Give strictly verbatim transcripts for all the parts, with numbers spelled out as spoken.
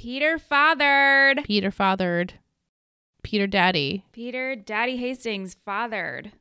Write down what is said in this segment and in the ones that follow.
Peter fathered. Peter fathered. Peter Daddy. Peter Daddy Hastings fathered.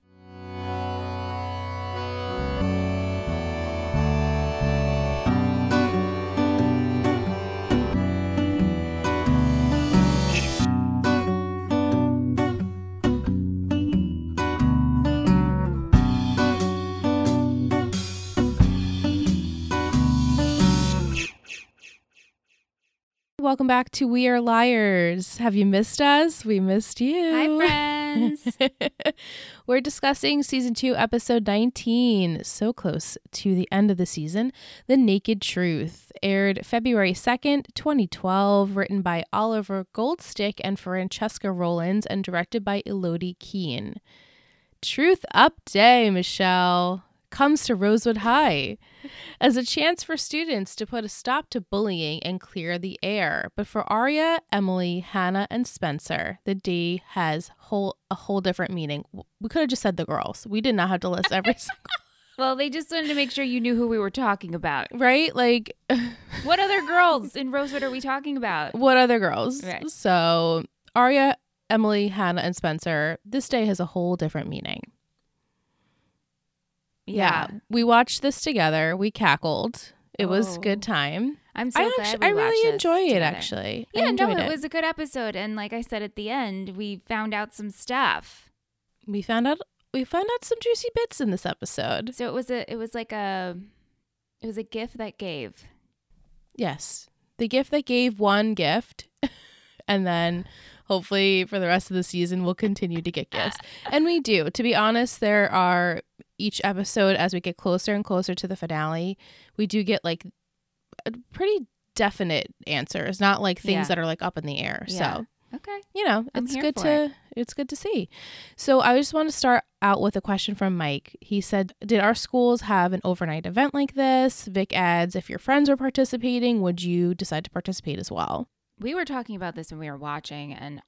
Welcome back to We Are Liars. Have you missed us? We missed you. Hi, friends. We're discussing season two, episode nineteen. So close to the end of the season. The Naked Truth aired February second, twenty twelve, written by Oliver Goldstick and Francesca Rollins, and directed by Elodie Keene. Truth Up Day, Michelle, comes to Rosewood High as a chance for students to put a stop to bullying and clear the air. But for Aria, Emily, Hannah, and Spencer, the day has whole a whole different meaning. We could have just said the girls. We did not have to list every single. Well, they just wanted to make sure you knew who we were talking about. Right? Like, what other girls in Rosewood are we talking about? What other girls? Right. So Aria, Emily, Hannah, and Spencer, this day has a whole different meaning. Yeah. yeah, we watched this together. We cackled. It oh. was a good time. I'm so I glad actually, we I really enjoy it, together. actually. Yeah, no, it, it was a good episode. And like I said at the end, we found out some stuff. We found out we found out some juicy bits in this episode. So it was a it was like a it was a gift that gave. Yes. The gift that gave one gift. And then hopefully for the rest of the season we'll continue to get gifts. And we do. To be honest, there are each episode, as we get closer and closer to the finale, we do get like pretty definite answers, not like things yeah. that are like up in the air. Yeah. So, okay, you know, I'm it's here good for to it. it's good to see. So I just want to start out with a question from Mike. He said, "Did our schools have an overnight event like this?" Vic adds, "If your friends were participating, would you decide to participate as well?" We were talking about this when we were watching, and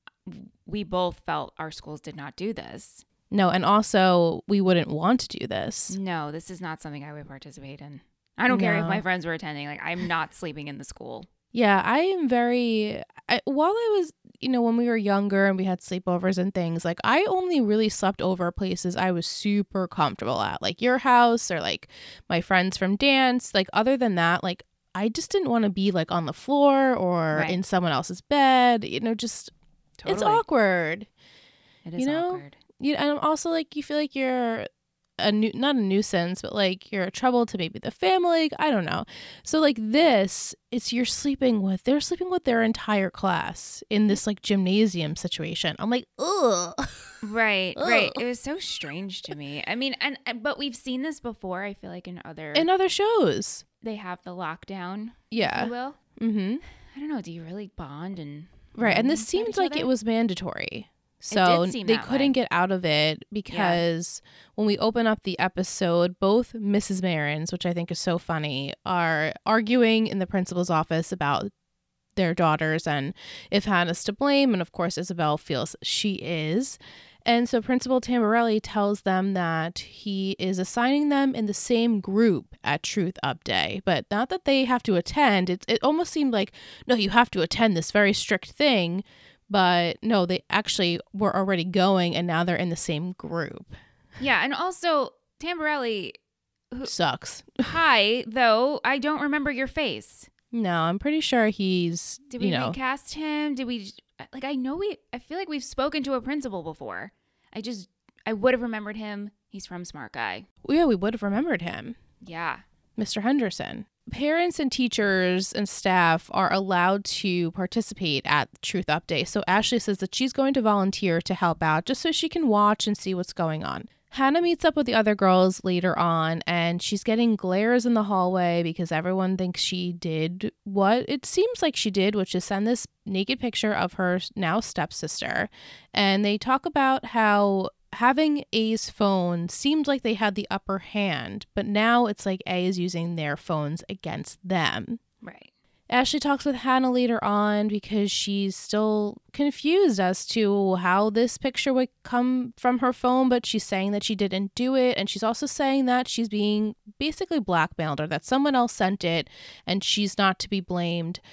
we both felt our schools did not do this. No, and also we wouldn't want to do this. No, this is not something I would participate in. I don't no. care if my friends were attending. Like, I'm not sleeping in the school. Yeah, I am very, I, while I was, you know, when we were younger and we had sleepovers and things, like I only really slept over places I was super comfortable at, like your house or like my friends from dance. Like other than that, like I just didn't want to be like on the floor or right. in someone else's bed, you know, just, totally. It's awkward. It is you know? awkward. You, and also like you feel like you're a nu- not a nuisance, but like you're a trouble to maybe the family. I don't know. So like this, it's you're sleeping with, they're sleeping with their entire class in this like gymnasium situation. I'm like, ugh. Right, ugh. right. It was so strange to me. I mean, and but we've seen this before. I feel like in other in other shows, they have the lockdown. Yeah. If you will. Mm-hmm. I don't know. Do you really bond and right? And this seemed like other? it was mandatory. So they couldn't way. get out of it because yeah. when we open up the episode, both Missus Marins, which I think is so funny, are arguing in the principal's office about their daughters and if Hannah's to blame. And of course, Isabel feels she is. And so Principal Tamborelli tells them that he is assigning them in the same group at Truth Up Day, but not that they have to attend. It, it almost seemed like, no, you have to attend this very strict thing. But no, they actually were already going and now they're in the same group. Yeah. And also Tamborelli who, sucks. Hi, though. I don't remember your face. No, I'm pretty sure he's, Did we you know, recast him? Did we, like, I know we, I feel like we've spoken to a principal before. I just, I would have remembered him. He's from Smart Guy. Yeah, we would have remembered him. Yeah. Mister Henderson. Parents and teachers and staff are allowed to participate at Truth Up Day. So Ashley says that she's going to volunteer to help out just so she can watch and see what's going on. Hannah meets up with the other girls later on and she's getting glares in the hallway because everyone thinks she did what it seems like she did, which is send this naked picture of her now stepsister. And they talk about how having A's phone seemed like they had the upper hand, but now it's like A is using their phones against them. Right. Ashley talks with Hannah later on because she's still confused as to how this picture would come from her phone, but she's saying that she didn't do it. And she's also saying that she's being basically blackmailed or that someone else sent it and she's not to be blamed.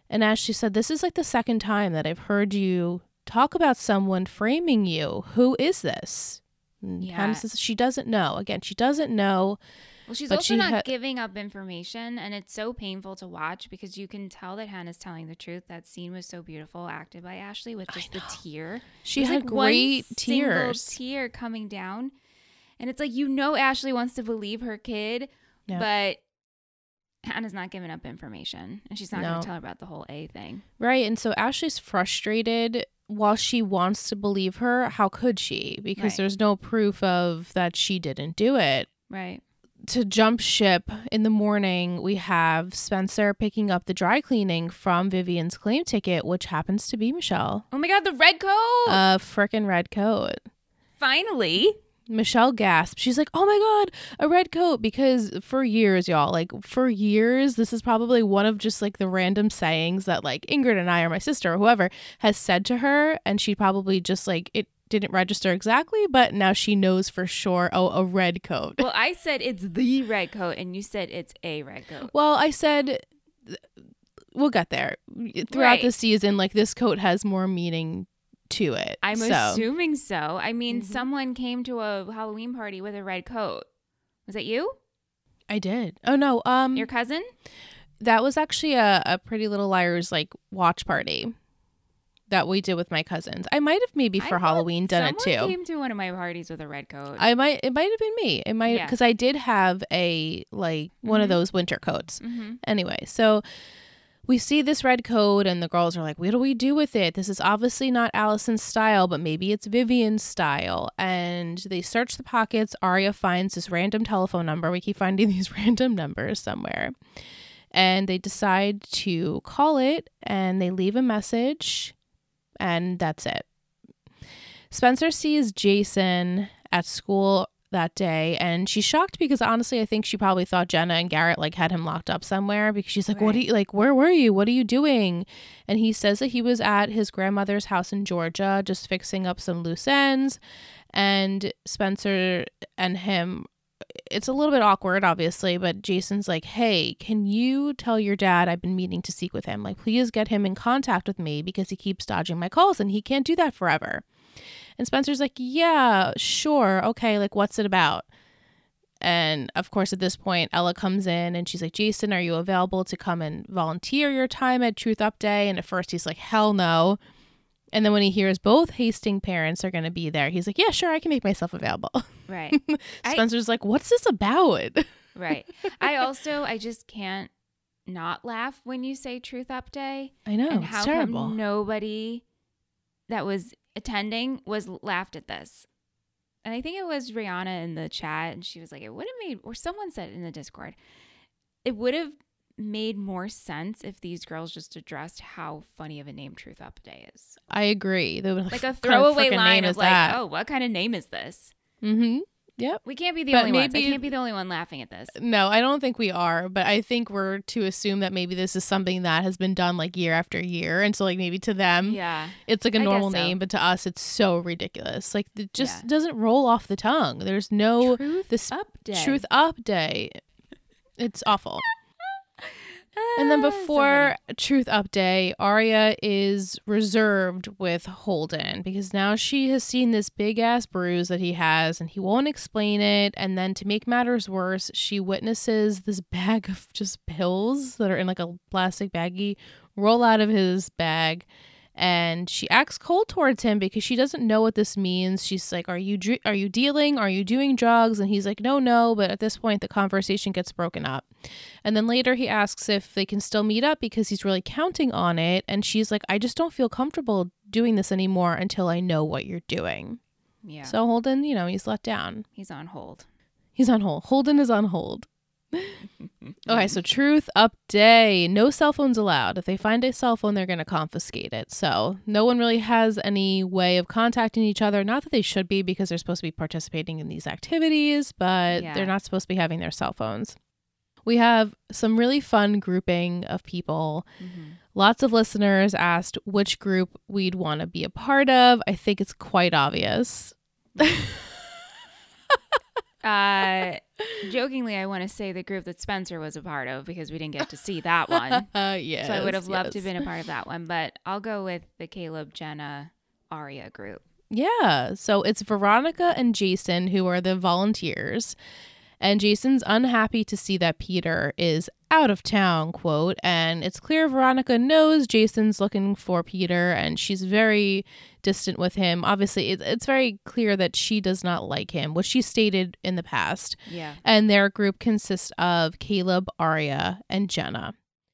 And Ashley said, this is like the second time that I've heard you talk about someone framing you. Who is this? And Yeah. Hannah says she doesn't know. Again, she doesn't know. Well, she's But also she not ha- giving up information, and it's so painful to watch because you can tell that Hannah's telling the truth. That scene was so beautiful, acted by Ashley with just the tear. She There's, had like, one great single tears. tear coming down, and it's like, you know, Ashley wants to believe her kid, Yeah. but Hannah's not giving up information, and she's not going No. to tell her about the whole A thing. Right. And so Ashley's frustrated. While she wants to believe her, how could she? Because Right. there's no proof of that she didn't do it. Right. To jump ship in the morning, we have Spencer picking up the dry cleaning from Vivian's claim ticket, which happens to be Michelle. Oh my God, the red coat! A frickin' red coat. Finally. Michelle gasped. She's like, oh my God, a red coat. Because for years, y'all, like for years, this is probably one of just like the random sayings that like Ingrid and I or my sister or whoever has said to her. And she probably just like, it didn't register exactly, but now she knows for sure, oh, a red coat. Well, I said it's the red coat, and you said it's a red coat. Well, I said, we'll get there. Throughout Right. the season, like this coat has more meaning to it. I'm so. assuming so. I mean, Mhm. someone came to a Halloween party with a red coat. Was that you? I did. Oh, no. Um, Your cousin? that was actually a, a Pretty Little Liars like watch party that we did with my cousins. I might have maybe I for thought Halloween done it Someone too. came to one of my parties with a red coat. I might. It might have been me. It might Yeah. because I did have a like one of Mhm. those winter coats. mm-hmm. Anyway, so we see this red coat and the girls are like, what do we do with it? This is obviously not Allison's style, but maybe it's Vivian's style. And they search the pockets. Aria finds this random telephone number. We keep finding these random numbers somewhere. And they decide to call it and they leave a message and that's it. Spencer sees Jason at school that day and she's shocked because honestly I think she probably thought Jenna and Garrett like had him locked up somewhere because she's like, what are Right. you like where were you what are you doing? And he says that he was at his grandmother's house in Georgia just fixing up some loose ends. And Spencer and him, it's a little bit awkward obviously, but Jason's like, hey, can you tell your dad I've been meaning to speak with him, like please get him in contact with me because he keeps dodging my calls and he can't do that forever. And Spencer's like, yeah, sure. Okay. Like, what's it about? And of course, at this point, Ella comes in and she's like, Jason, are you available to come and volunteer your time at Truth Up Day? And at first he's like, hell no. And then when he hears both Hastings parents are going to be there, he's like, yeah, sure. I can make myself available. Right. I- Spencer's like, what's this about? Right. I also, I just can't not laugh when you say Truth Up Day. I know. and It's how terrible. come nobody that was attending was laughed at this? And I think it was Rihanna in the chat, and she was like, it would have made, or someone said in the Discord, it would have made more sense if these girls just addressed how funny of a name Truth Up Day is. I agree. They would Like a what kind of throwaway frickin' line name of is like, that? oh, what kind of name is this? Mm-hmm. Yep. We can't be the But only ones. I maybe- can't be the only one laughing at this. No, I don't think we are, but I think we're to assume that maybe this is something that has been done like year after year. And so like maybe to them, Yeah. it's like a I guess normal so. name, but to us, it's so ridiculous. Like it just Yeah. doesn't roll off the tongue. There's no Truth this Up Day. Truth Up Day. It's awful. And then Ah, so before funny. Truth Up Day, Aria is reserved with Holden because now she has seen this big ass bruise that he has and he won't explain it. And then to make matters worse, she witnesses this bag of just pills that are in like a plastic baggie roll out of his bag. And she acts cold towards him because she doesn't know what this means. She's like, are you dr- are you dealing? Are you doing drugs? And he's like, no, no. But at this point, the conversation gets broken up. And then later he asks if they can still meet up because he's really counting on it. And she's like, I just don't feel comfortable doing this anymore until I know what you're doing. Yeah. So Holden, you know, he's let down. He's on hold. He's on hold. Holden is on hold. Okay, so Truth Up Day. No cell phones allowed. If they find a cell phone, they're going to confiscate it. So no one really has any way of contacting each other. Not that they should be because they're supposed to be participating in these activities, but Yeah. they're not supposed to be having their cell phones. We have some really fun grouping of people. Mhm. Lots of listeners asked which group we'd want to be a part of. I think it's quite obvious. Uh, jokingly, I want to say the group that Spencer was a part of because we didn't get to see that one. Uh, yes, so I would have loved yes. to have been a part of that one. But I'll go with the Caleb, Jenna, Aria group. Yeah. So it's Veronica and Jason who are the volunteers. And Jason's unhappy to see that Peter is out of town, quote. And it's clear Veronica knows Jason's looking for Peter and she's very distant with him. Obviously, it, it's very clear that she does not like him, which she stated in the past. Yeah. And their group consists of Caleb, Aria, and Jenna.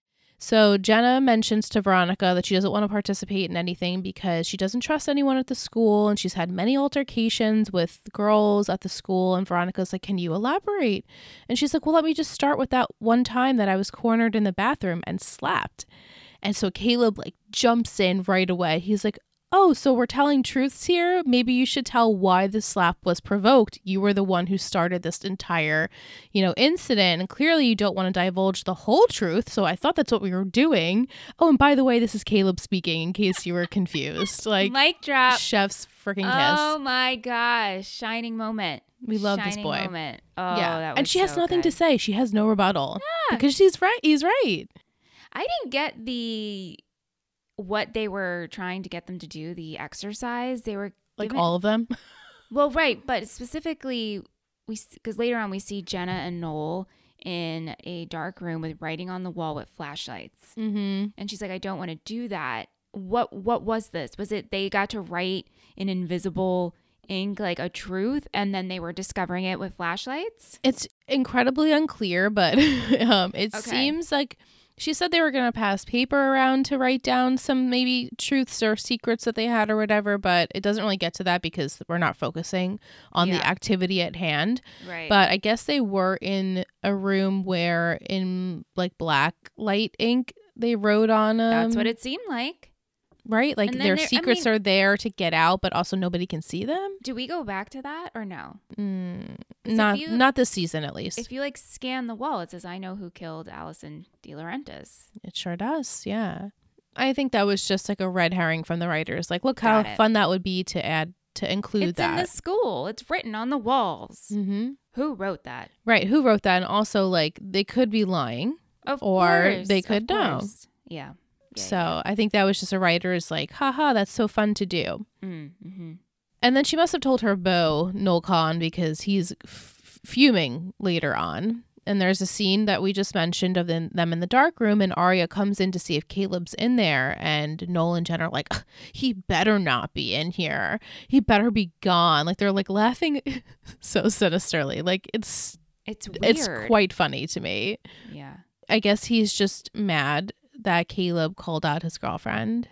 So Jenna mentions to Veronica that she doesn't want to participate in anything because she doesn't trust anyone at the school and she's had many altercations with girls at the school. And Veronica's like, can you elaborate? And she's like, well, let me just start with that one time that I was cornered in the bathroom and slapped. And so Caleb like jumps in right away. He's like, oh, so we're telling truths here? Maybe you should tell why the slap was provoked. You were the one who started this entire, you know, incident. And clearly you don't want to divulge the whole truth. So I thought that's what we were doing. Oh, and by the way, this is Caleb speaking in case you were confused. Like, mic drop. Chef's freaking kiss. Oh my gosh. Shining moment. We love Shining this boy. Moment. Oh, yeah. that was And she has so nothing good. to say. She has no rebuttal. Yeah. Because she's right. He's right. I didn't get the what they were trying to get them to do, the exercise. They were Like given, all of them. well, right, but specifically, we because later on we see Jenna and Noel in a dark room with writing on the wall with flashlights, Mm-hmm. and she's like, "I don't want to do that." What What was this? Was it they got to write in invisible ink like a truth, and then they were discovering it with flashlights? It's incredibly unclear, but um, it Okay. seems like she said they were going to pass paper around to write down some maybe truths or secrets that they had or whatever, but it doesn't really get to that because we're not focusing on Yeah. the activity at hand. Right. But I guess they were in a room where in like black light ink they wrote on um, that's what it seemed like. right? Like And then their there- I secrets mean- are there to get out, but also nobody can see them. Do we go back to that or no? Mm, 'Cause if not you- not this season, at least. If you like scan the wall, it says, "I know who killed Allison De Laurentiis." It sure does, yeah. I think that was just like a red herring from the writers. Like, look how Got it. fun that would be to add to include It's in the that. school. It's written on the walls. Mm-hmm. Who wrote that? Right? Who wrote that? And also, like, they could be lying. Of Or course. they of could know. course. Yeah. Yeah, so yeah. I think that was just a writer's like, haha, that's so fun to do. Mm, mm-hmm. And then she must have told her beau, Noel Kahn, because he's f- fuming later on. And there's a scene that we just mentioned of them them in the dark room, and Arya comes in to see if Caleb's in there. And Noel and Jen are like, "Ugh, he better not be in here. He better be gone." Like they're like laughing so sinisterly. Like it's It's weird. it's quite funny to me. Yeah. I guess he's just mad that Caleb called out his girlfriend.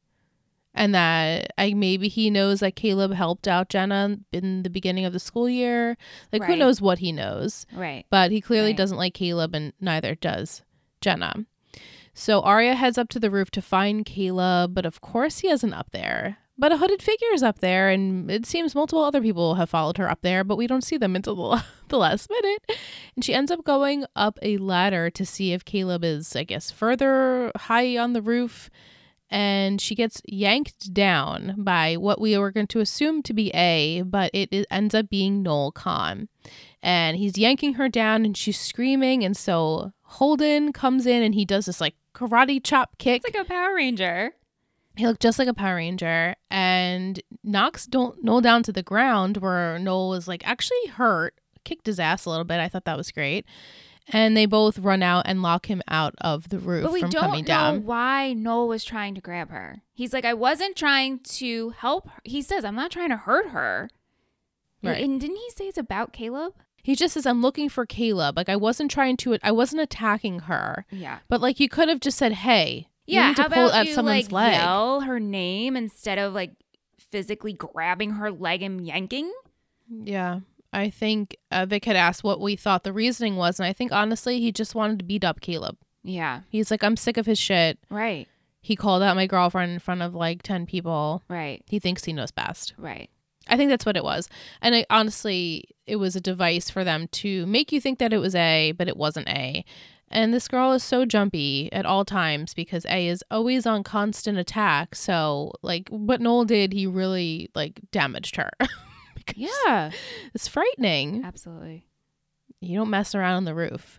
And that I maybe he knows that Caleb helped out Jenna in the beginning of the school year. Like who Right. knows what he knows. Right. But he clearly Right. doesn't like Caleb and neither does Jenna. So Arya heads up to the roof to find Caleb, but of course he isn't up there. But a hooded figure is up there, and it seems multiple other people have followed her up there, but we don't see them until the, the last minute. And she ends up going up a ladder to see if Caleb is, I guess, further high on the roof. And she gets yanked down by what we were going to assume to be A, but it, it ends up being Noel Kahn. And he's yanking her down and she's screaming. And so Holden comes in and he does this like karate chop kick. It's like a Power Ranger. He looked just like a Power Ranger and knocks Noel down to the ground where Noel is like actually hurt, kicked his ass a little bit. I thought that was great. And they both run out and lock him out of the roof But we from don't coming know down. why Noel was trying to grab her. He's like, I wasn't trying to help her. He says, I'm not trying to hurt her. Right. And didn't he say it's about Caleb? He just says, I'm looking for Caleb. Like, I wasn't trying to, I wasn't attacking her. Yeah. But, like, you could have just said, hey, you Yeah. need to How pull about at you someone's like leg. yell her name instead of like physically grabbing her leg and yanking? Yeah. I think uh, Vic had asked what we thought the reasoning was. And I think, honestly, he just wanted to beat up Caleb. Yeah. He's like, I'm sick of his shit. Right. He called out my girlfriend in front of, like, ten people. Right. He thinks he knows best. Right. I think that's what it was. And I, honestly, it was a device for them to make you think that it was A, but it wasn't A. And this girl is so jumpy at all times because A is always on constant attack. So, like, what Noel did, he really, like, damaged her. Yeah. It's frightening. Absolutely. You don't mess around on the roof.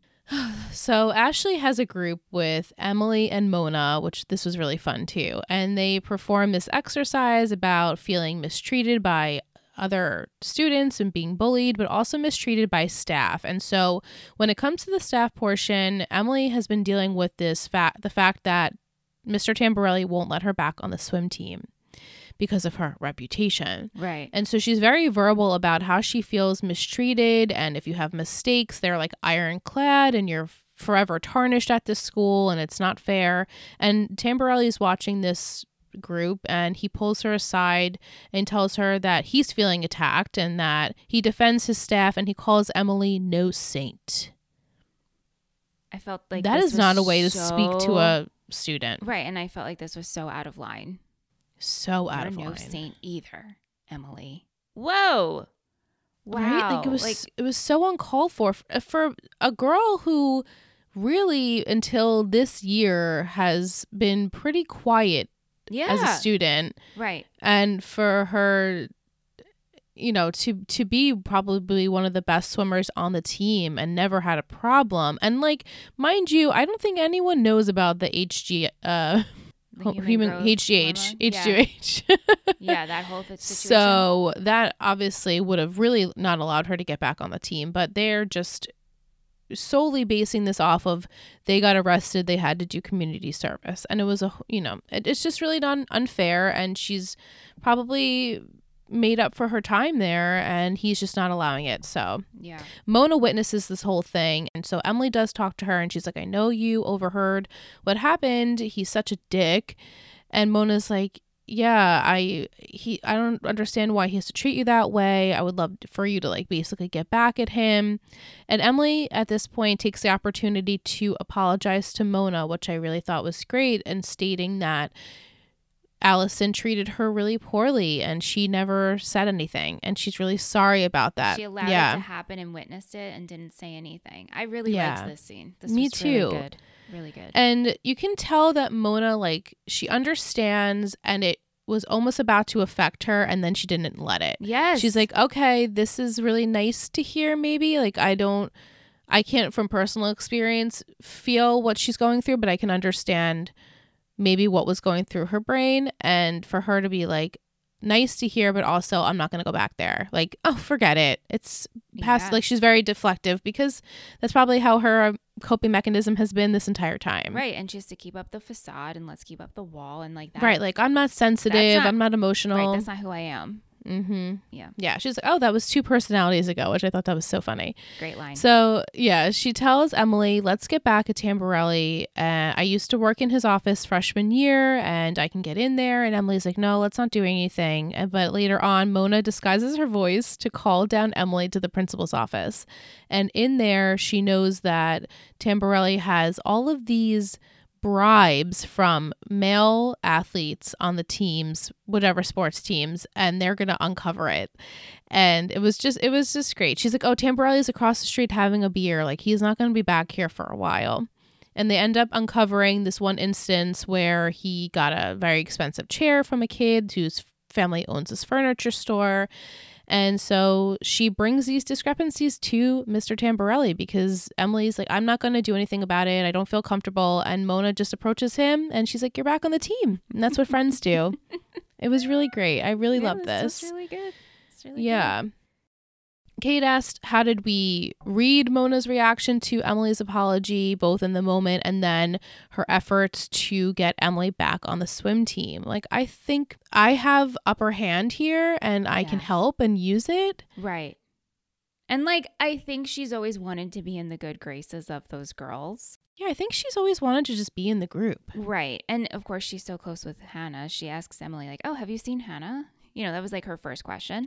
So Ashley has a group with Emily and Mona, which this was really fun too. And they perform this exercise about feeling mistreated by other students and being bullied, but also mistreated by staff. And so when it comes to the staff portion, Emily has been dealing with this fact, the fact that Mister Tamborelli won't let her back on the swim team because of her reputation. Right. And so she's very verbal about how she feels mistreated. And if you have mistakes, they're like ironclad and you're forever tarnished at this school and it's not fair. And Tamborelli's watching this group and he pulls her aside and tells her that he's feeling attacked and that he defends his staff and he calls Emily no saint. I felt like that this is not a way so... to speak to a student. Right. And I felt like this was so out of line. So out You're of no line. saint either, Emily. Whoa. Wow. Right? Like it was like, it was so uncalled for for a girl who really until this year has been pretty quiet yeah. as a student. Right. And for her, you know, to to be probably one of the best swimmers on the team and never had a problem. And like, mind you, I don't think anyone knows about the H G uh The human, human H G H, H G H. Yeah. yeah, that whole situation. So that obviously would have really not allowed her to get back on the team, but they're just solely basing this off of they got arrested, they had to do community service. And it was a, you know, it, it's just really not unfair. And she's probably made up for her time there and he's just not allowing it. So yeah, Mona witnesses this whole thing. And so Emily does talk to her and she's like, I know you overheard what happened. He's such a dick. And Mona's like, yeah, I he I don't understand why he has to treat you that way. I would love for you to like basically get back at him. And Emily at this point takes the opportunity to apologize to Mona, which I really thought was great, and stating that Allison treated her really poorly and she never said anything and she's really sorry about that. She allowed yeah. it to happen and witnessed it and didn't say anything. I really yeah. liked this scene. This Me was too. Really good. Really good. And you can tell that Mona, like, she understands and it was almost about to affect her and then she didn't let it. Yes. She's like, okay, this is really nice to hear maybe. Like, I don't, I can't from personal experience feel what she's going through, but I can understand maybe what was going through her brain. And for her to be like, nice to hear, but also I'm not going to go back there. Like, oh, forget it. It's past, Yeah. like, she's very deflective because that's probably how her coping mechanism has been this entire time. Right. And just to keep up the facade and let's keep up the wall and like that. Right. Like, I'm not sensitive. not- I'm not emotional. Right. That's not who I am. Mm-hmm. Yeah. Yeah. She's like, oh, that was two personalities ago, which I thought that was so funny. Great line. So, yeah, she tells Emily, let's get back at Tamborelli. Uh, I used to work in his office freshman year and I can get in there. And Emily's like, no, let's not do anything. And, but later on, Mona disguises her voice to call down Emily to the principal's office. And in there, she knows that Tamborelli has all of these bribes from male athletes on the teams, whatever sports teams, and they're going to uncover it. And it was just, it was just great. She's like, oh, Tamborelli's across the street having a beer. Like, he's not going to be back here for a while. And they end up uncovering this one instance where he got a very expensive chair from a kid whose family owns this furniture store. And so she brings these discrepancies to Mister Tamborelli because Emily's like, I'm not going to do anything about it. I don't feel comfortable. And Mona just approaches him and she's like, you're back on the team. And that's what friends do. It was really great. I really yeah, loved this. It's really good. It's really yeah. good. Kate asked, how did we read Mona's reaction to Emily's apology, both in the moment and then her efforts to get Emily back on the swim team? Like, I think I have upper hand here and I Yeah. can help and use it. Right. And like, I think she's always wanted to be in the good graces of those girls. Yeah, I think she's always wanted to just be in the group. Right. And of course, she's so close with Hannah. She asks Emily, like, oh, have you seen Hannah? You know, that was like her first question.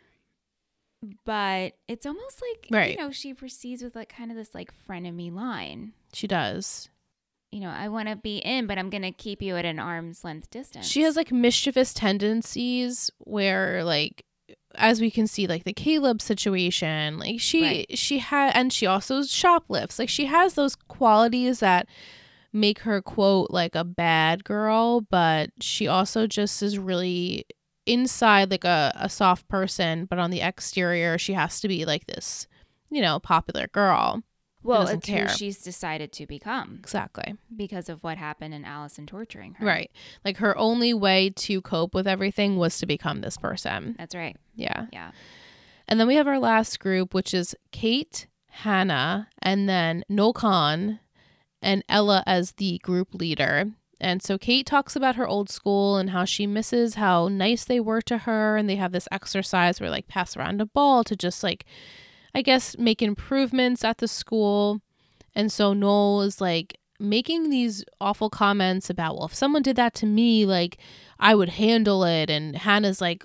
But it's almost like, Right. you know, she proceeds with like kind of this like frenemy line. She does. You know, I want to be in, but I'm going to keep you at an arm's length distance. She has like mischievous tendencies where, like, as we can see, like the Caleb situation, like she Right. she had, and she also shoplifts. Like, she has those qualities that make her, quote, like a bad girl, but she also just is really inside like a, a soft person, but on the exterior, she has to be like this, you know, popular girl. Well, doesn't it's care. who she's decided to become Exactly. because of what happened in Allison torturing her. Right. Like her only way to cope with everything was to become this person. That's right. Yeah. Yeah. And then we have our last group, which is Kate, Hannah, and then Noel Khan and Ella as the group leader. And so Kate talks about her old school and how she misses how nice they were to her. And they have this exercise where like pass around a ball to just like, I guess, make improvements at the school. And so Noel is like making these awful comments about, well, if someone did that to me, like I would handle it. And Hannah's like,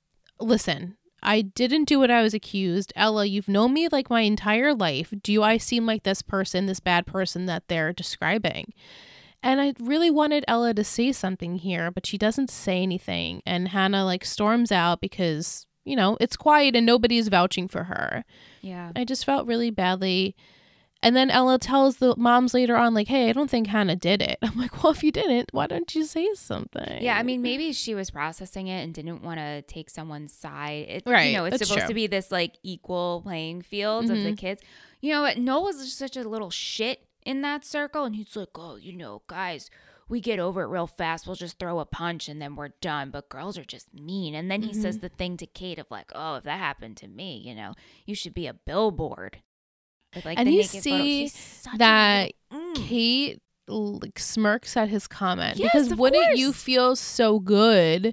listen, I didn't do what I was accused. Ella, you've known me like my entire life. Do I seem like this person, this bad person that they're describing? And I really wanted Ella to say something here, but she doesn't say anything. And Hannah like storms out because, you know, it's quiet and nobody's vouching for her. Yeah. I just felt really badly. And then Ella tells the moms later on, like, hey, I don't think Hannah did it. I'm like, well, if you didn't, why don't you say something? Yeah, I mean, maybe she was processing it and didn't want to take someone's side. It, Right, You know, it's that's supposed true. to be this, like, equal playing field of the Mhm. kids. You know what? Noah's just such a little shit in that circle. And he's like, oh, you know, guys, we get over it real fast. We'll just throw a punch and then we're done. But girls are just mean. And then he Mhm. says the thing to Kate of like, oh, if that happened to me, you know, you should be a billboard. With, like, And the you naked photos. see She's such a that little- mm. Kate like smirks at his comment Yes, because of wouldn't you course. feel so good?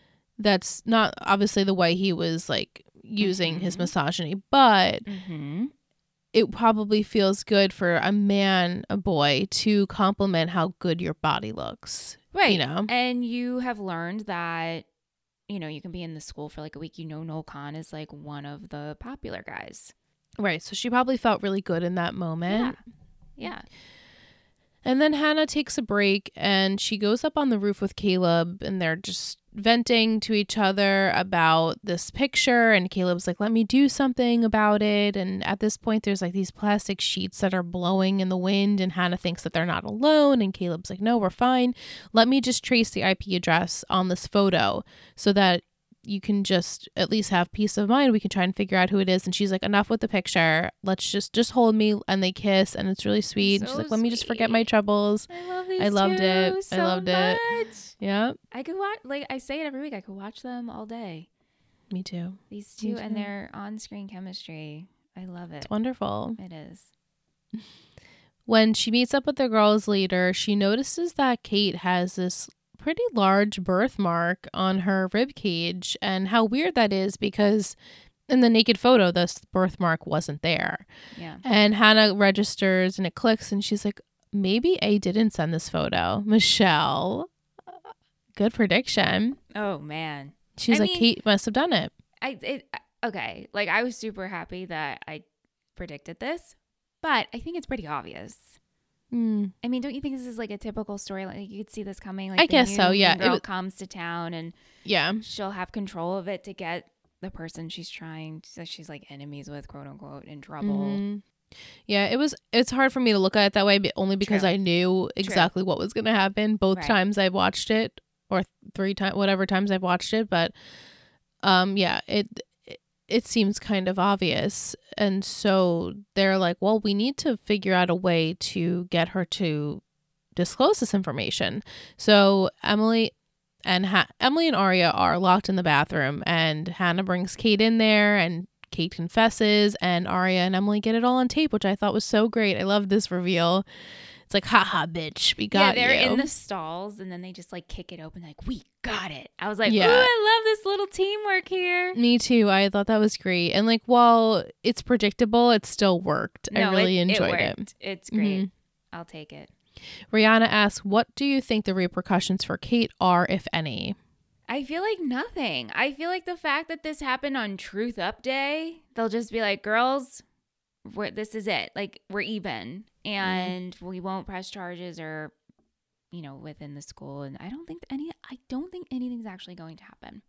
That's not obviously the way he was like using his Mhm. misogyny, but Mhm. it probably feels good for a man, a boy, to compliment how good your body looks. Right. You know? And you have learned that, you know, you can be in the school for like a week. You know, Noel Khan is like one of the popular guys. Right. So she probably felt really good in that moment. Yeah. Yeah. And then Hannah takes a break and she goes up on the roof with Caleb and they're just venting to each other about this picture. And Caleb's like, let me do something about it. And at this point, there's like these plastic sheets that are blowing in the wind. And Hannah thinks that they're not alone. And Caleb's like, no, we're fine. Let me just trace the I P address on this photo so that you can just at least have peace of mind. We can try and figure out who it is. And she's like, enough with the picture. Let's just, just hold me. And they kiss and it's really sweet. And So she's like, let me just forget my sweet. troubles. I love these I loved two it. I so loved it. much. Yeah, I could watch, like I say it every week, I could watch them all day. me too. These Me two and too. their on-screen chemistry. I love it. It's wonderful. It is. When she meets up with the girls later, she notices that Kate has this pretty large birthmark on her rib cage, and how weird that is because in the naked photo, this birthmark wasn't there. Yeah. And Hannah registers and it clicks, and she's like, maybe A didn't send this photo. Michelle, good prediction. Oh, man. She's I like, mean- Kate must have done it. I it, okay. Like I was super happy that I predicted this, but I think it's pretty obvious. Mm. I mean, don't you think this is like a typical story? Like you could see this coming. Like I the guess new so, yeah. mean It girl was- comes to town and Yeah. she'll have control of it to get the person she's trying. So she's like enemies with, quote unquote, in trouble. Mhm. Yeah, it was. It's hard for me to look at it that way, but only because True. I knew exactly what was going to happen both Right. times I've watched it, or three times, whatever times I've watched it. But, um, yeah, it, it it seems kind of obvious, and so they're like, well, we need to figure out a way to get her to disclose this information. So Emily and ha- Emily and Arya are locked in the bathroom, and Hannah brings Kate in there, and Kate confesses, and Arya and Emily get it all on tape, which I thought was so great. I love this reveal. It's like, haha, bitch, we got yeah, they're you. in the stalls and then they just like kick it open. Like, we got it. I was like, Yeah. oh, I love this little teamwork here. Me too. I thought that was great. And like, while it's predictable, it still worked. I No, really it, enjoyed it. it. Worked. It's great. Mhm. I'll take it. Rihanna asks, what do you think the repercussions for Kate are, if any? I feel like nothing. I feel like the fact that this happened on Truth Up Day, they'll just be like, girls, we're, this is it. Like, we're even. And mm. we won't press charges or, you know, within the school. And I don't think any, I don't think anything's actually going to happen.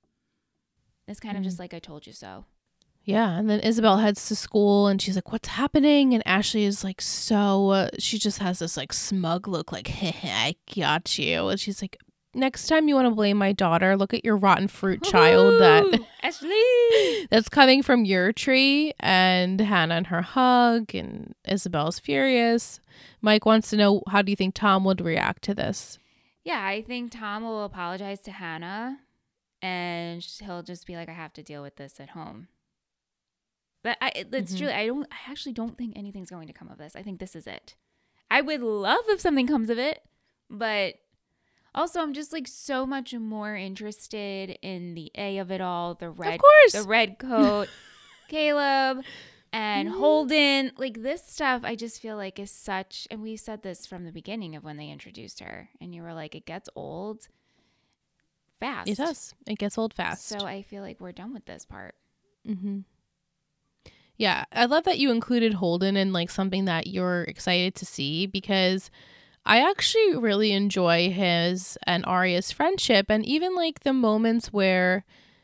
It's kind mm. of just like, I told you so. Yeah. And then Isabel heads to school and she's like, what's happening? And Ashley is like, so uh, she just has this like smug look like, I got you. And she's like, next time you want to blame my daughter, look at your rotten fruit child that Ashley that's coming from your tree. And Hannah and her hug, and Isabel's furious. Mike wants to know, how do you think Tom would react to this? Yeah, I think Tom will apologize to Hannah, and he'll just be like, I have to deal with this at home. But I, it's Mhm. true. I don't. I actually don't think anything's going to come of this. I think this is it. I would love if something comes of it, but also I'm just like so much more interested in the A of it all. The red, Of course. the red coat, Caleb, and Holden. Like this stuff, I just feel like is such. And we said this from the beginning of when they introduced her, and you were like, it gets old fast. It does. It gets old fast. So I feel like we're done with this part. Mm-hmm. Yeah, I love that you included Holden in like something that you're excited to see, because I actually really enjoy his and Arya's friendship, and even like the moments where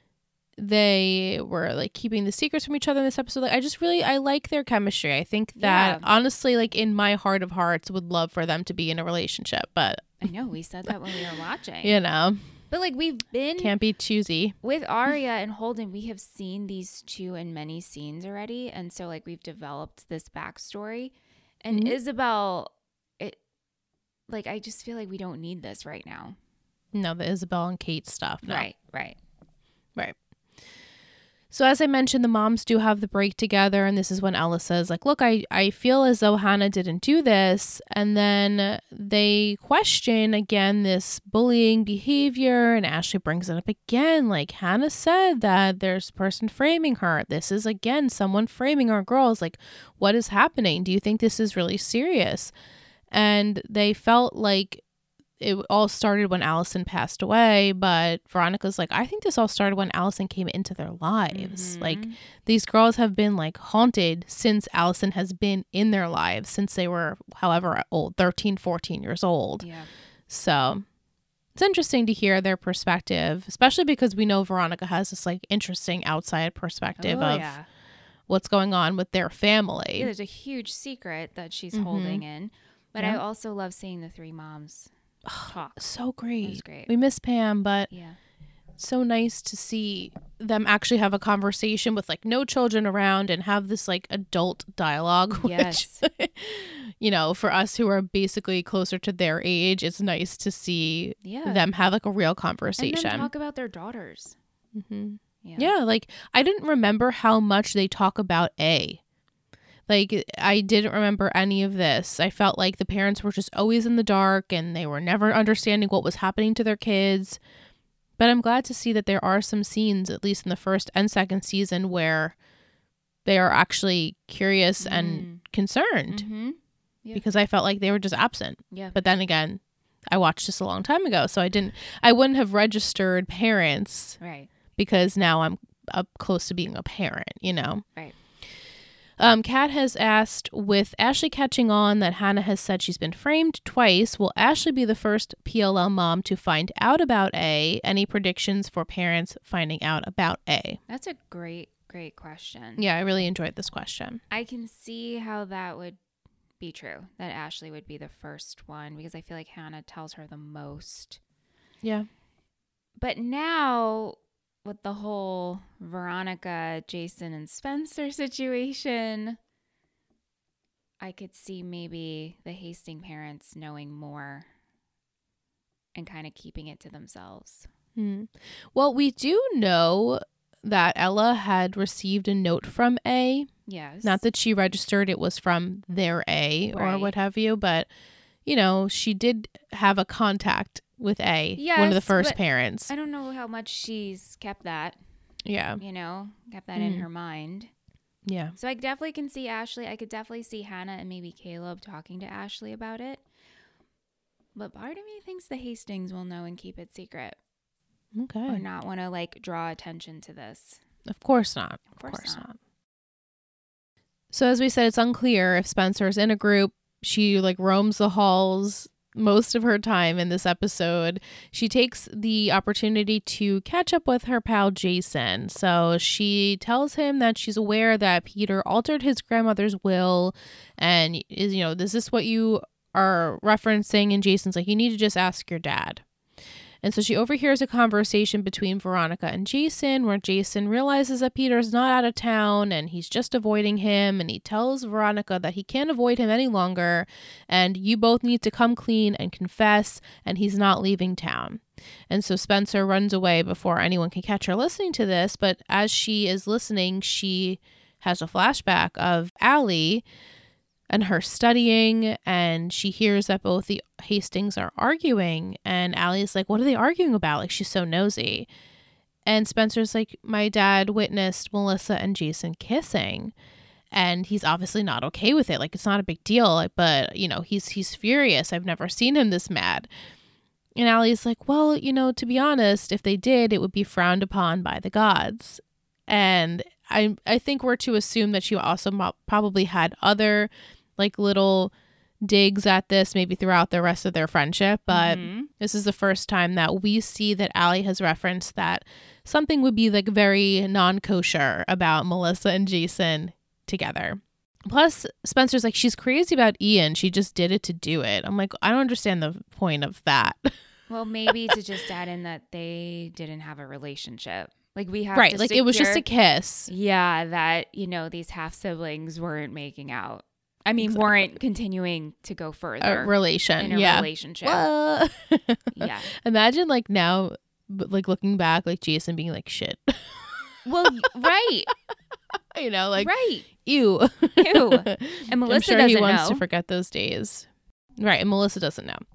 they were like keeping the secrets from each other in this episode. Like, I just really I like their chemistry. I think that Yeah. honestly, like in my heart of hearts, would love for them to be in a relationship, but I know we said that when we were watching. you know, But like we've been can't be choosy. with Arya and Holden, we have seen these two in many scenes already, and so like we've developed this backstory. And Mhm. Isabel, it like I just feel like we don't need this right now. No, the Isabel and Kate stuff. No. Right, right. Right. So as I mentioned, the moms do have the break together, and this is when Ella says, like, look, I, I feel as though Hannah didn't do this. And then they question again this bullying behavior, and Ashley brings it up again. Like, Hannah said that there's a person framing her. This is, again, someone framing our girls. Like, what is happening? Do you think this is really serious? And they felt like it all started when Allison passed away, but Veronica's like, I think this all started when Allison came into their lives. Mhm. Like, these girls have been like haunted since Allison has been in their lives, since they were however old, thirteen, fourteen years old. Yeah. So it's interesting to hear their perspective, especially because we know Veronica has this like interesting outside perspective Oh, of yeah. what's going on with their family. Yeah, there's a huge secret that she's Mhm. holding in. But I Yeah. also love seeing the three moms talk. So great. It was great. We miss Pam, but Yeah. so nice to see them actually have a conversation with like no children around and have this like adult dialogue, which, Yes. you know, for us who are basically closer to their age, it's nice to see Yeah. them have like a real And conversation. then talk about their daughters. hmm Yeah. Yeah, like I didn't remember how much they talk about A. Like, I didn't remember any of this. I felt like the parents were just always in the dark and they were never understanding what was happening to their kids. But I'm glad to see that there are some scenes, at least in the first and second season, where they are actually curious and concerned, Mm-hmm. Yeah. because I felt like they were just absent. Yeah. But then again, I watched this a long time ago, so I didn't, I wouldn't have registered parents Right. because now I'm up close to being a parent, you know? Right. Um, Kat has asked, with Ashley catching on that Hannah has said she's been framed twice, will Ashley be the first P L L mom to find out about A? Any predictions for parents finding out about A? That's a great, great question. Yeah, I really enjoyed this question. I can see how that would be true, that Ashley would be the first one, because I feel like Hannah tells her the most. Yeah. But now, with the whole Veronica, Jason, and Spencer situation, I could see maybe the Hastings parents knowing more and kind of keeping it to themselves. Hmm. Well, we do know that Ella had received a note from A. Yes. Not that she registered it was from their A or Right. what have you, but, you know, she did have a contact with A, one of the Yes, first but parents. I don't know how much she's kept that, Yeah. you know, kept that in Mm. her mind. Yeah. So I definitely can see Ashley. I could definitely see Hannah and maybe Caleb talking to Ashley about it. But part of me thinks the Hastings will know and keep it secret, Okay. or not want to like draw attention to this. Of course not. Of course, not. So as we said, it's unclear if Spencer is in a group. She like roams the halls most of her time in this episode. She takes the opportunity to catch up with her pal Jason. So she tells him that she's aware that Peter altered his grandmother's will, and is, you know, is this what you are referencing? And Jason's like, you need to just ask your dad. And so she overhears a conversation between Veronica and Jason where Jason realizes that Peter's not out of town and he's just avoiding him. And he tells Veronica that he can't avoid him any longer. And you both need to come clean and confess. And he's not leaving town. And so Spencer runs away before anyone can catch her listening to this. But as she is listening, she has a flashback of Allie and her studying, and she hears that both the Hastings are arguing, and Allie's like, what are they arguing about? Like, she's so nosy. And Spencer's like, my dad witnessed Melissa and Jason kissing, and he's obviously not okay with it. Like, it's not a big deal, but, you know, he's he's furious. I've never seen him this mad. And Allie's like, well, you know, to be honest, if they did, it would be frowned upon by the gods. And I I think we're to assume that she also mo- probably had other like little digs at this maybe throughout the rest of their friendship, but mm-hmm. this is the first time that we see that Allie has referenced that something would be like very non-kosher about Melissa and Jason together. Plus, Spencer's like, she's crazy about Ian. She just did it to do it. I'm like, I don't understand the point of that. Well, maybe to just add in that they didn't have a relationship. Like we have right, to like secure, it was just a kiss. Yeah, that, you know, these half siblings weren't making out. I mean, exactly. weren't continuing to go further. A relation, in a yeah. relationship. Well, yeah. Imagine like now, like looking back, like Jason being like, shit. Well, right. You know, like, right. Ew. Ew. And Melissa I'm sure doesn't he wants know. to forget those days. Right. And Melissa doesn't know.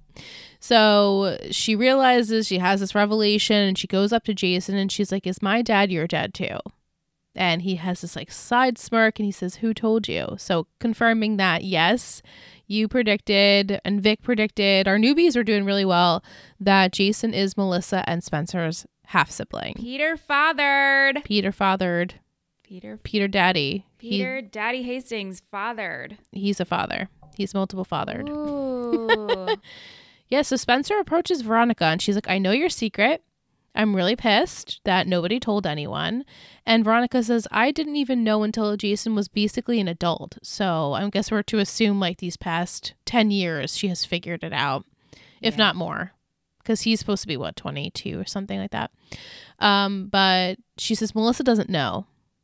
So she realizes she has this revelation and she goes up to Jason and she's like, is my dad your dad too? And he has this like side smirk and he says, who told you? So confirming that, yes, you predicted and Vic predicted, our newbies are doing really well, that Jason is Melissa and Spencer's half sibling. Peter fathered. Peter fathered. Peter. Peter daddy. Peter he, Daddy Hastings fathered. He's a father. He's multiple fathered. Ooh. Yeah, so Spencer approaches Veronica and she's like, I know your secret. I'm really pissed that nobody told anyone. And Veronica says, I didn't even know until Jason was basically an adult. So I guess we're to assume like these past ten years she has figured it out, if yeah. not more. Because he's supposed to be, what, twenty-two or something like that. Um, but she says, Melissa doesn't know.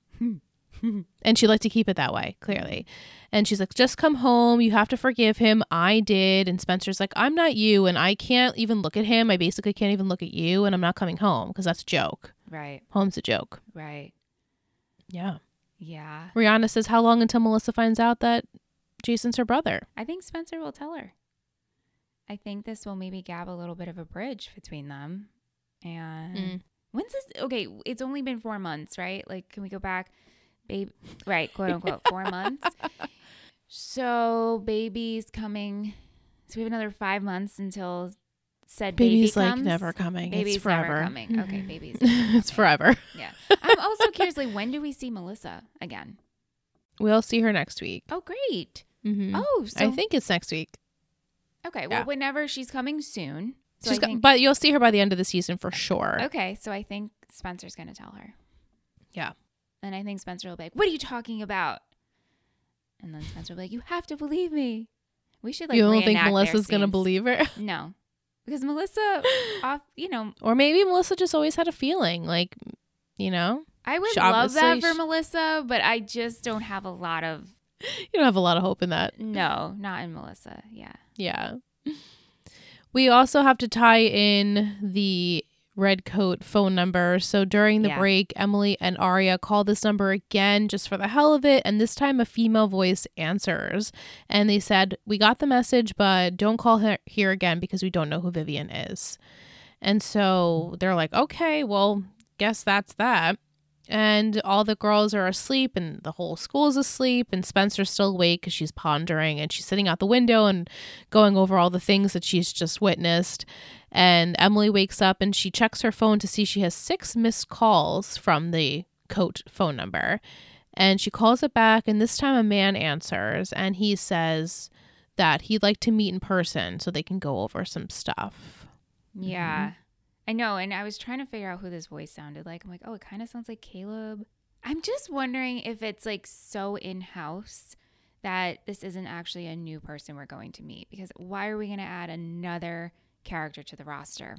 And she'd like to keep it that way, clearly. And she's like, just come home. You have to forgive him. I did. And Spencer's like, I'm not you. And I can't even look at him. I basically can't even look at you. And I'm not coming home because that's a joke. Right. Home's a joke. Right. Yeah. Yeah. Rihanna says, how long until Melissa finds out that Jason's her brother? I think Spencer will tell her. I think this will maybe gap a little bit of a bridge between them. And mm. when's this? Okay. It's only been four months, right? Like, can we go back? Babe, right, quote unquote, four months. So baby's coming. So we have another five months until said baby's baby like comes. never coming. Baby's it's forever. Never coming. Okay, baby's. It's forever. Yeah. I'm also curious, like, when do we see Melissa again? We'll see her next week. Oh, great. Mm-hmm. Oh, so I think it's next week. Okay. Well, yeah. Whenever she's coming soon. So she's think, got, but you'll see her by the end of the season for sure. Okay. So I think Spencer's going to tell her. Yeah. And I think Spencer will be like, what are you talking about? And then Spencer will be like, you have to believe me. We should like You don't think Melissa's going to believe her? No. Because Melissa, off, you know. Or maybe Melissa just always had a feeling like, you know. I would love that for she, Melissa, but I just don't have a lot of. You don't have a lot of hope in that. No, not in Melissa. Yeah. Yeah. We also have to tie in the red coat phone number. So during the yeah. break, Emily and Aria call this number again just for the hell of it. And this time a female voice answers. And they said, we got the message, but don't call her here again because we don't know who Vivian is. And so they're like, okay, well, guess that's that. And all the girls are asleep and the whole school's asleep. And Spencer's still awake because she's pondering and she's sitting out the window and going over all the things that she's just witnessed. And Emily wakes up and she checks her phone to see she has six missed calls from the coat phone number. And she calls it back. And this time a man answers and he says that he'd like to meet in person so they can go over some stuff. Yeah. Mm-hmm. I know, and I was trying to figure out who this voice sounded like. I'm like, oh, it kind of sounds like Caleb. I'm just wondering if it's like so in-house that this isn't actually a new person we're going to meet. Because why are we going to add another character to the roster?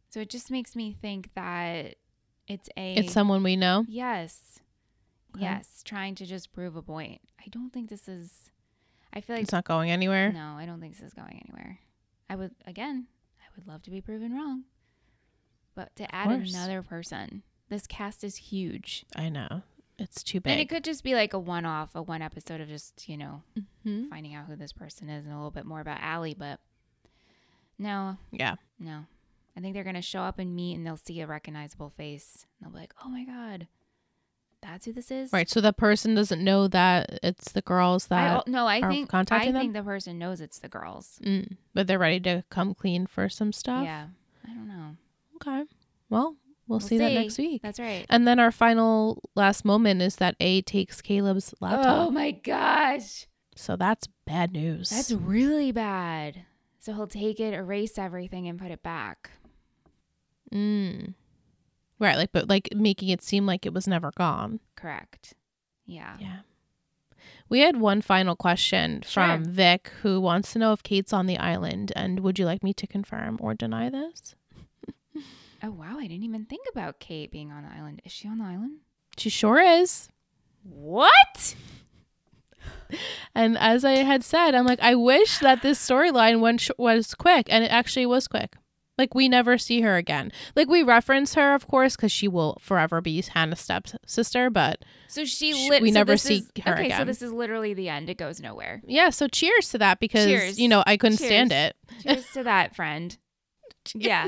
So it just makes me think that it's a... It's someone we know? Yes. Okay. Yes. Trying to just prove a point. I don't think this is... I feel like... It's not going anywhere? No, I don't think this is going anywhere. I would, again, I would love to be proven wrong. But to add another person, this cast is huge. I know. It's too big. And it could just be like a one-off, a one episode of just, you know, mm-hmm. finding out who this person is and a little bit more about Allie. But no. Yeah. No. I think they're going to show up and meet and they'll see a recognizable face. And they'll be like, oh my God, that's who this is? Right. So the person doesn't know that it's the girls that I, No, I are think contacting I them? think the person knows it's the girls. Mm, but they're ready to come clean for some stuff? Yeah. I don't know. Okay. Well, we'll, we'll see, see that next week. That's right. And then our final last moment is that A takes Caleb's laptop. Oh my gosh. So that's bad news. That's really bad. So he'll take it, erase everything, and put it back. Mm. Right, like, but like making it seem like it was never gone. Correct. Yeah. Yeah. We had one final question Sure. from Vic, who wants to know if Kate's on the island, and would you like me to confirm or deny this? Oh, wow. I didn't even think about Kate being on the island. Is she on the island? She sure is. What? And as I had said, I'm like, I wish that this storyline went sh- was quick, and it actually was quick. Like, we never see her again. Like, we reference her, of course, because she will forever be Hannah's stepsister, but So she sh- lit- we so never this see is, her okay, again. so this is literally the end. It goes nowhere. Yeah, so cheers to that, because, Cheers. you know, I couldn't Cheers. stand it. Cheers to that, friend. Yeah.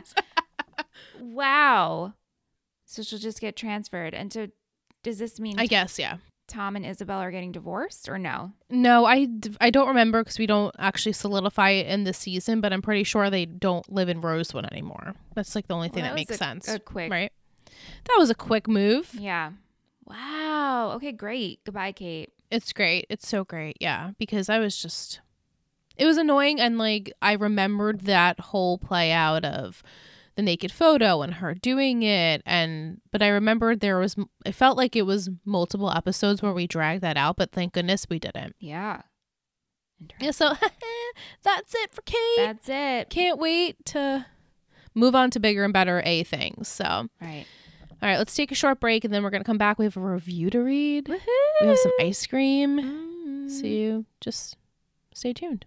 Wow. So she'll just get transferred. And so does this mean I guess, yeah. Tom and Isabel are getting divorced or no? No, I, d- I don't remember because we don't actually solidify it in the season, but I'm pretty sure they don't live in Rosewood anymore. That's like the only thing Well, that, that makes was a- sense. a quick- Right? That was a quick move. Yeah. Wow. Okay, great. Goodbye, Kate. It's great. It's so great. Yeah. Because I was just, it was annoying. And like, I remembered that whole play out of the naked photo and her doing it. And, but I remembered there was, it felt like it was multiple episodes where we dragged that out, but thank goodness we didn't. Yeah. Yeah. So that's it for Kate. That's it. Can't wait to move on to bigger and better A things. So, all Right. right, let's take a short break and then we're going to come back. We have a review to read. Woohoo! We have some ice cream. Mm. So you just stay tuned.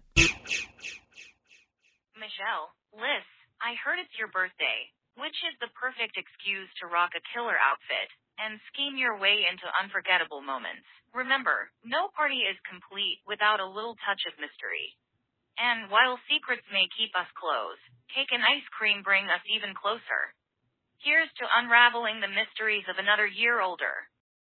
Michelle, Liz, I heard it's your birthday, which is the perfect excuse to rock a killer outfit and scheme your way into unforgettable moments. Remember, no party is complete without a little touch of mystery. And while secrets may keep us close, cake and ice cream bring us even closer. Here's to unraveling the mysteries of another year older.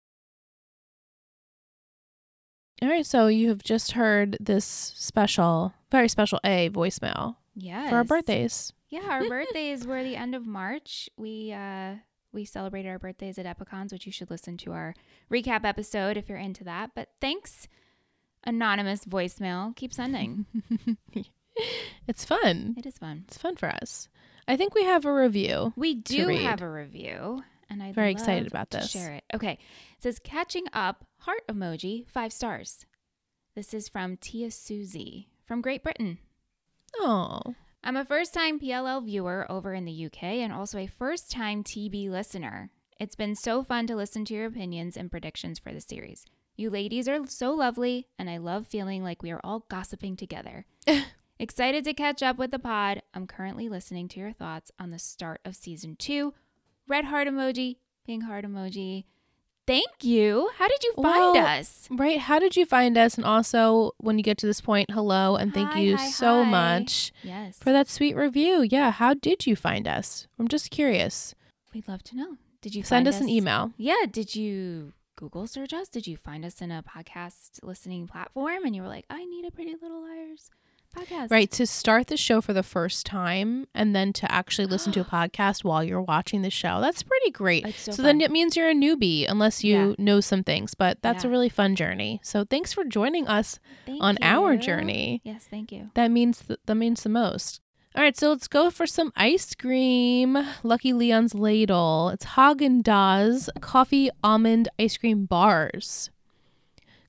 All right, so you have just heard this special, very special A voicemail Yes. for our birthdays. Yeah, our birthdays were the end of March. We uh we celebrated our birthdays at Epicons, which you should listen to our recap episode if you're into that. But thanks, anonymous voicemail. Keep sending. It's fun. It is fun. It's fun for us. I think we have a review. We do read. have a review, and I'm Very excited about to this. share it. Okay, it says catching up, heart emoji, five stars. This is from Tia Susie from Great Britain. Oh, I'm a first-time P L L viewer over in the U K and also a first-time T B listener. It's been so fun to listen to your opinions and predictions for the series. You ladies are so lovely, and I love feeling like we are all gossiping together. Excited to catch up with the pod. I'm currently listening to your thoughts on the start of season two. Red heart emoji, pink heart emoji. Thank you. How did you find Well, us? right. How did you find us? And also, when you get to this point, hello and thank Hi, you hi, so hi. much Yes. for that sweet review. Yeah, how did you find us? I'm just curious. We'd love to know. Did you Send find us an email. Yeah. Did you Google search us? Did you find us in a podcast listening platform and you were like, I need a Pretty Little Liars podcast? Right, to start the show for the first time and then to actually listen to a podcast while you're watching the show. That's pretty great. It's so so then fun. it means you're a newbie unless you Yeah. know some things, but that's a Yeah. really fun journey. So thanks for joining us Thank on our you. journey. Yes, thank you. That means th- that means the most. All right, so let's go for some ice cream. Lucky Leon's Ladle. It's Haagen-Dazs coffee almond ice cream bars.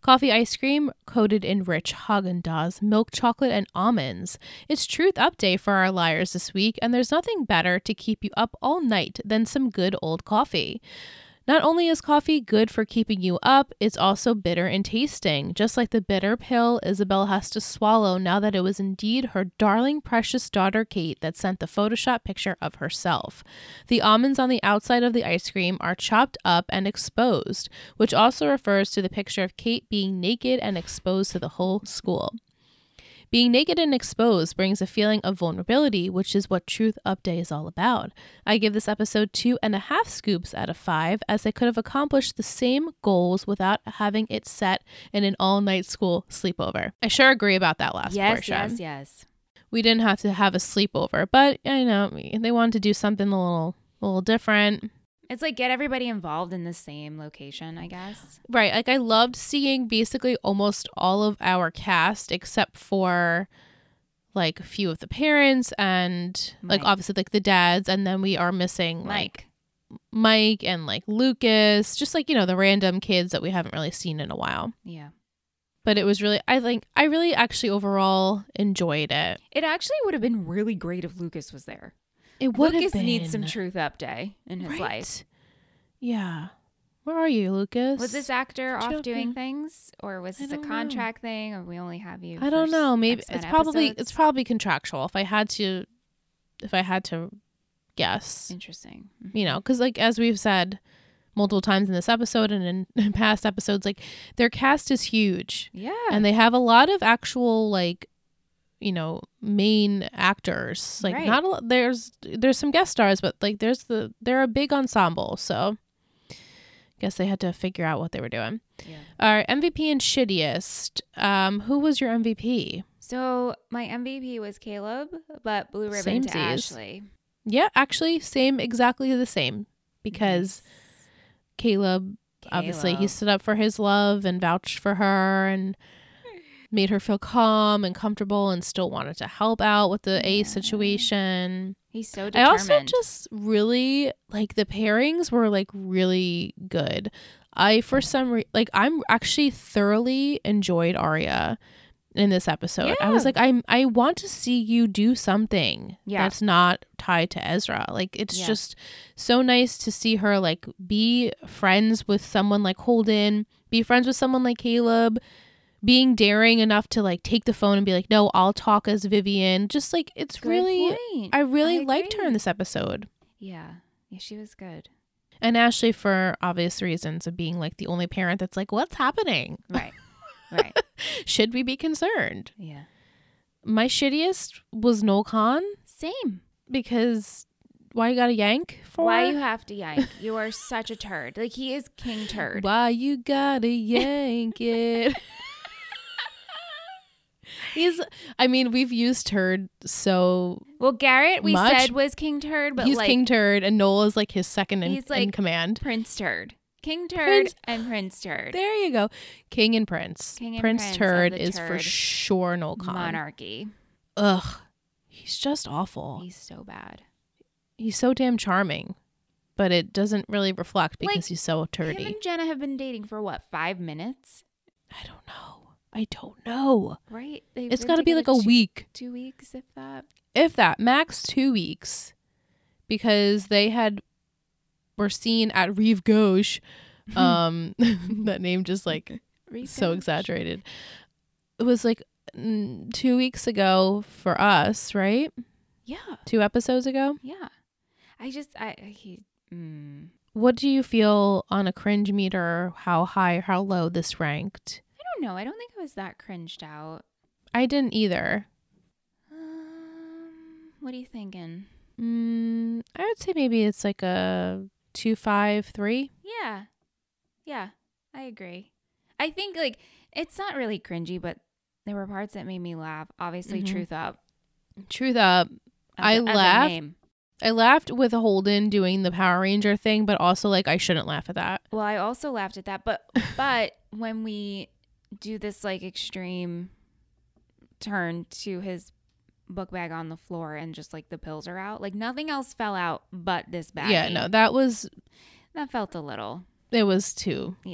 Coffee ice cream coated in rich Haagen-Dazs, milk chocolate, and almonds. It's Truth Up Day for our liars this week, and there's nothing better to keep you up all night than some good old coffee. Not only is coffee good for keeping you up, it's also bitter and tasting, just like the bitter pill Isabel has to swallow now that it was indeed her darling precious daughter Kate that sent the Photoshop picture of herself. The almonds on the outside of the ice cream are chopped up and exposed, which also refers to the picture of Kate being naked and exposed to the whole school. Being naked and exposed brings a feeling of vulnerability, which is what Truth Up Day is all about. I give this episode two and a half scoops out of five, as they could have accomplished the same goals without having it set in an all-night school sleepover. I sure agree about that last yes, portion. Yes, yes, We didn't have to have a sleepover, but I know they wanted to do something a little, a little different. It's like get everybody involved in the same location, I guess. Right. Like I loved seeing basically almost all of our cast except for like a few of the parents and Mike. like obviously like the dads. And then we are missing Mike. like Mike and like Lucas, just like, you know, the random kids that we haven't really seen in a while. Yeah. But it was really, I think, I really actually overall enjoyed it. It actually would have been really great if Lucas was there. It would Lucas have been. needs some Truth Up Day in his Right? life. Yeah. Where are you, Lucas? Was this actor Did you off have doing to- things, or was I this a don't know. contract thing, or we only have you? I don't for know. Maybe X amount it's of probably episodes? it's probably contractual. If I had to, if I had to guess, Interesting. you know, because like as we've said multiple times in this episode and in, in past episodes, like their cast is huge, Yeah. and they have a lot of actual like, you know, main actors. Like Right. not a, lot- there's there's some guest stars, but like there's the they're a big ensemble. So, guess they had to figure out what they were doing. yeah. Our M V P and shittiest. Um, who was your M V P? So my M V P was Caleb, but blue ribbon to Samesies. Ashley. Yeah, actually, same, exactly the same. Because Caleb, obviously, he Caleb. stood up for his love and vouched for her and made her feel calm and comfortable and still wanted to help out with the A Yeah. situation. He's so I determined. also just really, like, the pairings were, like, really good. I, for some reason, like, I'm actually thoroughly enjoyed Arya in this episode. I was Yeah. like, I'm, I want to see you do something Yeah. that's not tied to Ezra. Like, it's Yeah. just so nice to see her, like, be friends with someone like Holden, be friends with someone like Caleb, being daring enough to, like, take the phone and be like, no, I'll talk as Vivian. Just, like, it's Good really, point. I really I liked her in agree. this episode. Yeah. Yeah, she was good. And Ashley, for obvious reasons of being, like, the only parent that's like, what's happening? Right. Right. Should we be concerned? Yeah. My shittiest was Noel Khan Same. because why you got to yank for? Why you have to yank? You are such a turd. Like, he is king turd. Why you gotta yank it? He's, I mean, we've used turd so Well, Garrett, we Much- said was king turd, but he's like King Turd and Noel is like his second in, He's in like- command. Prince turd. King turd Prince- and Prince turd. There you go. King and Prince. King and Prince Prince of Turd the is for turd sure Noel Khan. Monarchy. Ugh. He's just awful. He's so bad. He's so damn charming, but it doesn't really reflect because Like, he's so Him turdy. and Jenna have been dating for what, five minutes? I don't know. I don't know. Right? They've It's been got to be like a together two- week. Two weeks, if that. If that, max two weeks, because they had were seen at Rive Gauche. Um, that name just like so Research. exaggerated. It was like mm, two weeks ago for us, right? Yeah. Two episodes ago. Yeah. I just, I, he, mm. What do you feel on a cringe meter? How high or how low this ranked? I don't know. I don't think it was that cringed out. I didn't either. Um, what are you thinking? Mm, I would say maybe it's like a two, five, three. Yeah. Yeah. I agree. I think like it's not really cringy, but there were parts that made me laugh. Obviously, Mhm. Truth Up. Truth up. as I a- as a laughed. name. I laughed with Holden doing the Power Ranger thing, but also like I shouldn't laugh at that. Well, I also laughed at that, but but when we do this like extreme turn to his book bag on the floor and just like the pills are out, like nothing else fell out but this bag. Yeah, no, that was that felt a little. it was too Yeah.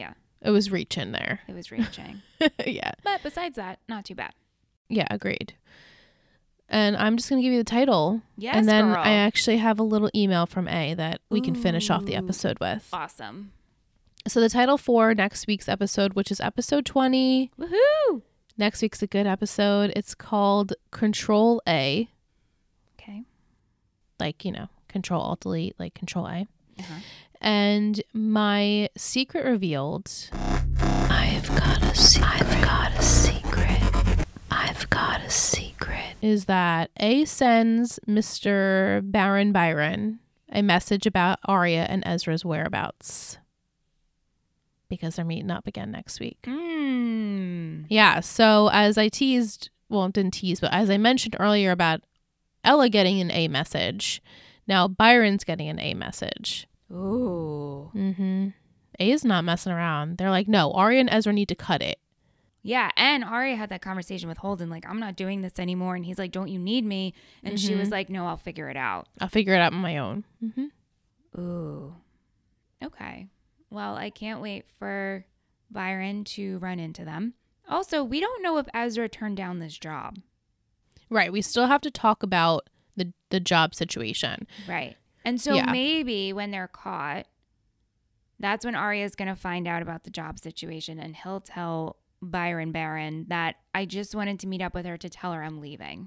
It was reaching there. It was reaching. Yeah. But besides that, not too bad. Yeah, agreed. And I'm just going to give you the title. Yes, And then girl. I actually have a little email from A that we can finish off the Ooh. episode with. Awesome. So the title for next week's episode, which is episode twenty. Woohoo! Next week's a good episode. It's called Control A. Okay. Like, you know, Control Alt Delete, like Control A. Uh-huh. And my secret revealed. I've got a secret. I've got a secret. I've got a secret. Is that A sends Mister Baron Byron a message about Arya and Ezra's whereabouts. Because they're meeting up again next week. Mm. Yeah, so as I teased, well, didn't tease, but as I mentioned earlier about Ella getting an A message, now Byron's getting an A message. Ooh. Mm-hmm. A is not messing around. They're like, no, Arya and Ezra need to cut it. Yeah, and Arya had that conversation with Holden, like, I'm not doing this anymore. And he's like, don't you need me? And she was like, no, I'll figure it out. I'll figure it out on my own. Mm-hmm. Ooh. Okay. Well, I can't wait for Byron to run into them. Also, we don't know if Ezra turned down this job. Right. We still have to talk about the, the job situation. Right. And so Yeah. maybe when they're caught, that's when Arya's going to find out about the job situation and he'll tell Byron Barron that I just wanted to meet up with her to tell her I'm leaving.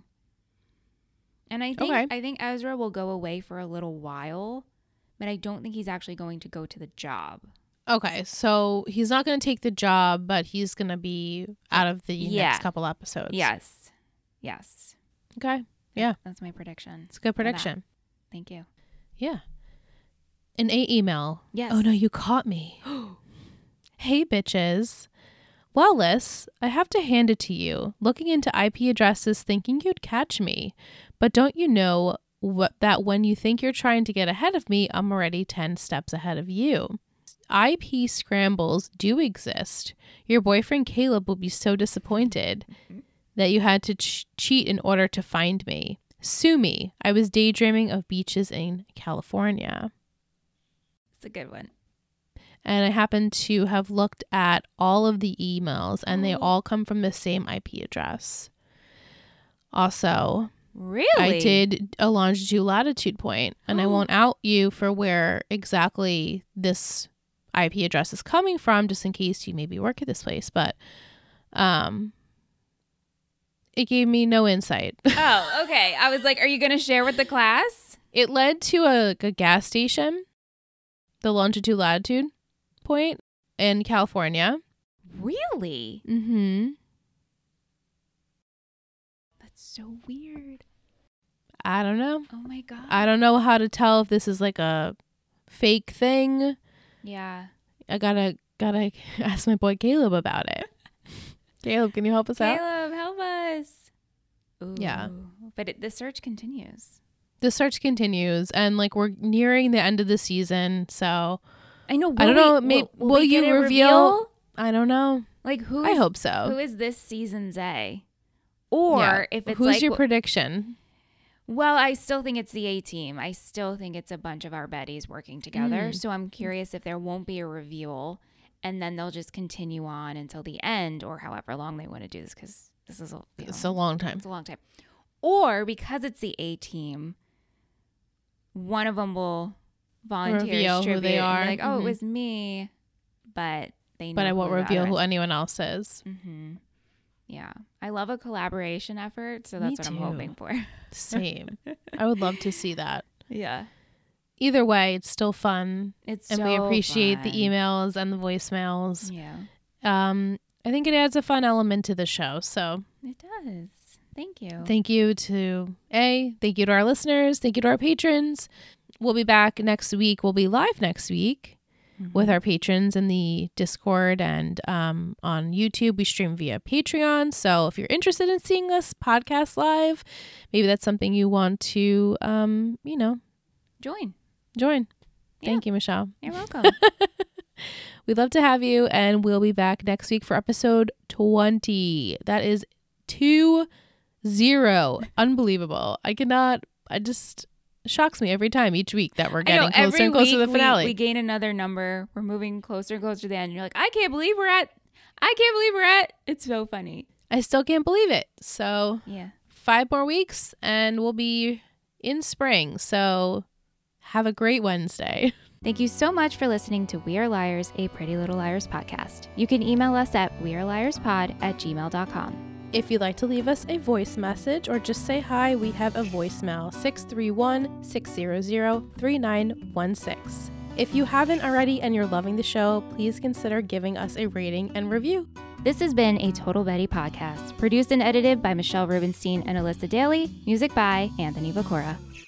And I think Okay. I think Ezra will go away for a little while, but I don't think he's actually going to go to the job. Okay. So he's not going to take the job, but he's going to be out of the Yeah. next couple episodes. Yes. Yes. Okay. Yeah. That's my prediction. It's a good for that. prediction. Thank you. Yeah. An A email. Yes. Oh no, you caught me. Hey bitches. Well, Liz, I have to hand it to you. Looking into I P addresses thinking you'd catch me. But don't you know what that when you think you're trying to get ahead of me, I'm already ten steps ahead of you. I P scrambles do exist. Your boyfriend Caleb will be so disappointed that you had to ch- cheat in order to find me. Sue me. I was daydreaming of beaches in California. It's a good one. And I happen to have looked at all of the emails, and they Oh. all come from the same I P address. Also, Really? I did a longitude latitude point, and I won't out you for where exactly this I P address is coming from, just in case you maybe work at this place. But um, it gave me no insight. Oh, okay. I was like, are you going to share with the class? It led to a, a gas station, the longitude latitude point in California. Really? Mm-hmm. That's so weird. I don't know. Oh my God. I don't know how to tell if this is like a fake thing. yeah. I gotta gotta ask my boy Caleb about it. Caleb, can you help us out? Caleb, help us. Ooh. Yeah. But it, the search continues. The search continues, and like we're nearing the end of the season, so I know. I don't will know. we- May, will, will we you get a reveal? I don't know. Like who? I is- hope so. Who is this season's A? Or Yeah. if it's who's like, your wh- prediction? well, I still think it's the A team. I still think it's a bunch of our Bettys working together. Mm. So I'm curious if there won't be a reveal, and then they'll just continue on until the end, or however long they want to do this, because this is a you know, It's a long time. it's a long time. Or because it's the A team, one of them will volunteer Reveal as who tribute they and are. be like, oh, Mhm. it was me, but they. Know But I won't who the reveal other who is. anyone else is. Mm-hmm. Yeah, I love a collaboration effort, so Me that's what I'm too. hoping for. Same. I would love to see that. Yeah, Either way, it's still fun, it's and so we appreciate the fun. emails and the voicemails. Yeah, Um, I think it adds a fun element to the show. So it does. Thank you. thank you to A. Thank you to our listeners. Thank you to our patrons. We'll be back next week. We'll be live next week with our patrons in the Discord and um, on YouTube. We stream via Patreon. So if you're interested in seeing us podcast live, maybe that's something you want to, um, you know, Join. join. Yeah. Thank you, Michelle. You're welcome. We'd love to have you, and we'll be back next week for episode twenty. That is two zero. Unbelievable. I cannot, I just, shocks me every time, each week, that we're I getting know, closer every and closer to week the finale. We, we gain another number. We're moving closer and closer to the end. You're like, I can't believe we're at, I can't believe we're at. It's so funny. I still can't believe it. So Yeah. five more weeks and we'll be in spring. So have a great Wednesday. Thank you so much for listening to We Are Liars, a Pretty Little Liars podcast. You can email us at weareliarspod at gmail dot com. If you'd like to leave us a voice message or just say hi, we have a voicemail, six three one, six zero zero, three nine one six. If you haven't already and you're loving the show, please consider giving us a rating and review. This has been a Total Betty podcast, produced and edited by Michelle Rubenstein and Alyssa Daly, music by Anthony Vacora.